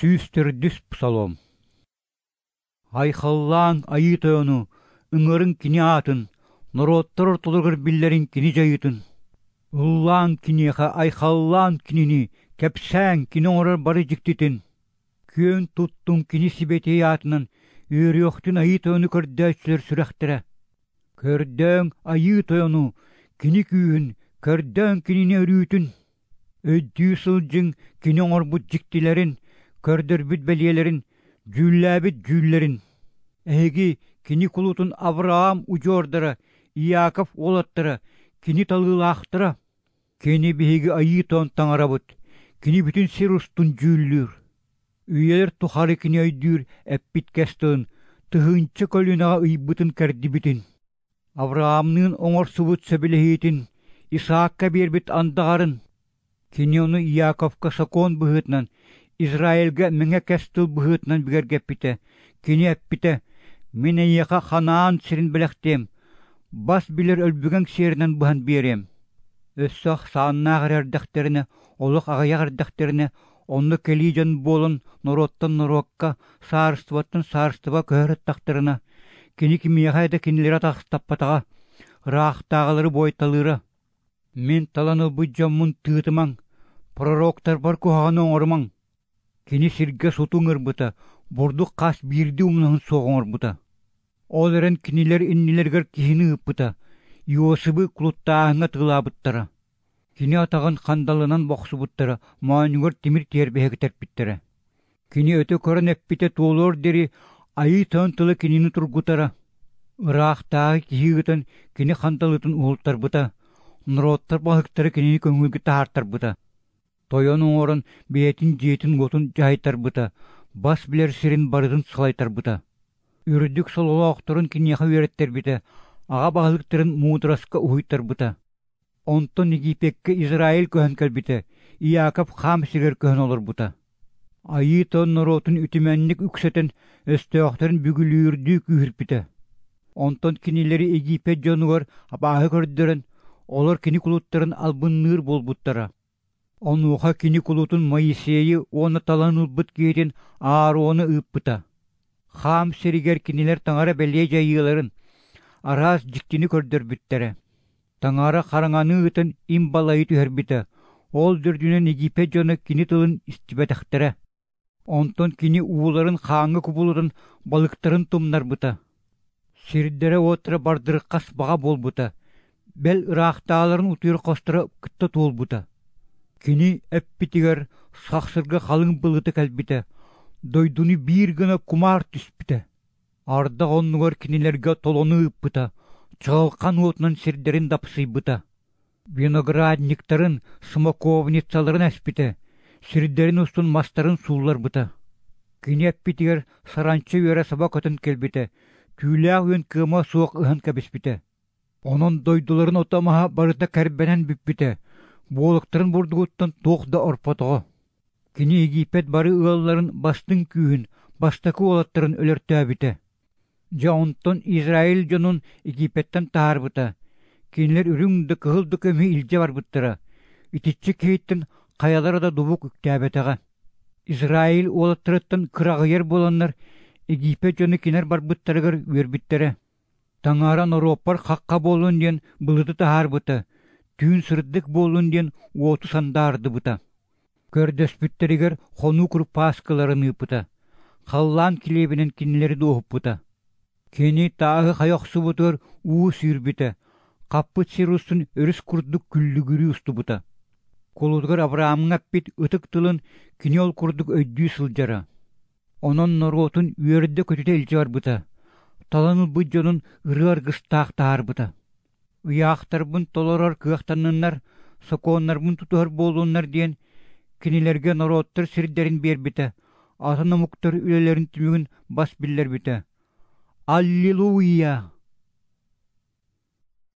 Сүүстөрдүс псалом. Айхаллаан айытыону, ыңырын кини атын, нороттор тулыргыр биллерин кини жайытын. Уллаан кинеха айхаллаан кинини, кепсәң кини оңырар бары жиктитин. Күйөн туттун кини сибетей атынан, үйріоқтын айытыону көрдәчлер сүрәхтірі. Көрдөң айытыону, кини күйін, көрдөң кинини өрүйтін. Өддүү сылжың кини оңыр бұд жиктилерин, көрдөрбүт белиелерин, жүлләбит жүллерин. Эги кини кулутун Авраам ужордара, Иаков олаттара, кини талылақтара. Кини биһиги айытон таңарабыт, кини бүтүн сирустун жүллүр. Үйелер тухары кини өйдүр эппит кестын, тыхынчы көлүнага ыйбытын кәрдибитин. Авраамнын оңор субут сөбілехитин, Исаакка бербит андағарын. Кини оны Иаковка сакон быхытнан, Израильга меңе кәстыл бұғытынан бігергеппіте, кені әппіте, мен әйеқа ханаан сирин біләқтем, бас білер өлбіген серінен бұған берем. Өссақ сааннағыр әрдәқтеріне, олық ағаяқ әрдәқтеріне, онны келейжен болын нороттан норокка, саарыстыва көхіріттақтарына, кені кемеғайда кенілері тақстаппатаға, рақтағылары бойталыры. Мен таланы бұджамын тұғытымаң, пророктар бар көғаны оңырмаң. Кини сирге сутуңыр бұта, бордук қас бирди умнахын соғыңыр бұта. Ол әрін кинилер иннилергер кихини ұппыта, Иосыбы кулуттағыңа тыла бұттара. Кини атағын қандалынан боқсы бұттара, маанюгер темір тербеге терпіттара. Кини өті көрін әппіте туолор дери, айы тантылы кинини тұргутара. Ырақтағы кихигітін кини қандалытын уылттар бұта, нұроттар бағықтары кинини көңілгі тағартар бұта. Тойон оңорын бейетін жетін готын жайтар бұта, бас білер сирин барыдын сылайтар бұта. Үрдік сол олақтырын кинеха өреттер біті, аға бағылықтырын мудраска ұйттар бұта. Онтон Египетке Израиль көхін кәлбіті, Иаков хам сигер көхін олар бұта. Айы тон нұротын үтіменнік үксетін өстіоқтарын бүгілүрді күйір біті. Онтон кинелері Египет жонуғар абағы көрдірін, олар кини кулуттарын албынныр бол бұттара. Онуха кини кулутун Моисейи оны таланыл бұт кейтен Аароны ыппыта. Хам серигер кинилер таңара бәле жайыларын, араз жиктини көрдөр бүттері. Таңара қараңаны ұтын имбалайы түхер біті. Ол дүрдүнен Египет жоны кини тылын истибетақтірі. Онтон кини уыларын қаңы күбулудын балықтарын тумнар бұта. Сирдері отыры бардыры қас баға бол бұта. Бәл ырақталарын ұтыр қостыры күтті тол бұта. Кини әппитігер сақсырға қалың бұлғыты кәлбіті, дойдуны бір гына кумар түспіті. Ардақ онығар кинилерге толоны ұппыта, чағылқан отынан сирдерін дапсый бұта. Виноградниктарын, смоковницаларын әспіті, сирдерін ұстын мастарын сулар бұта. Кини әппитігер саранчы өре саба көтін кәлбіті, күйләғ өн кыма суық ұған кәбіспіті. Онын дойдуларын отамаға барыта кәрбенен бүппіті, болықтарын бурдугуттан тоқда орпатығы. Кини Египет бары ұғаларын бастың күйін, бастақы олаттарын өліртәбіті. Жаунтон Израиль жонун Египеттен тағар бұта. Кинилер үріңді кығылды көмі илже бар бұттыра. Итичі кейттен қаялары да дубук үктәбетіға. Израиль олаттырыттан қырағыер боланлар Египет жоны кинер бар бұттарығыр өрбіттері. Таңаран Ороппар қаққа болуын ден бұлыды тағар бұта. Түйін сырдық болуын ден оты сандарды бұта. Көрдөспүттерігер хону күр паскаларын ұпыта. Қаллан килебінен кинелері доғып бұта. Кені тағы қайоқсы бұтыр уы сүйір біті. Қаппыт сирустын өріс күрдік күллігірі ұсты бұта. Колудғыр Авраамың әппет ұтық тылын кені ол күрдік өйдүй сылжара. Онын нұрғотын үйерді көтіте үлчі бар бұта. Таланыл бұджонын ұрығар ғыстақ тағар бұта. Уяқтар бұн толорар күйақтанынлар, соконлар бұн тұтығыр болуынлар дейін, кенелерге нороттар сирдерін бер біті, атына мұқтар үлелерін түмігін бас білдер біті. Аллилуйя!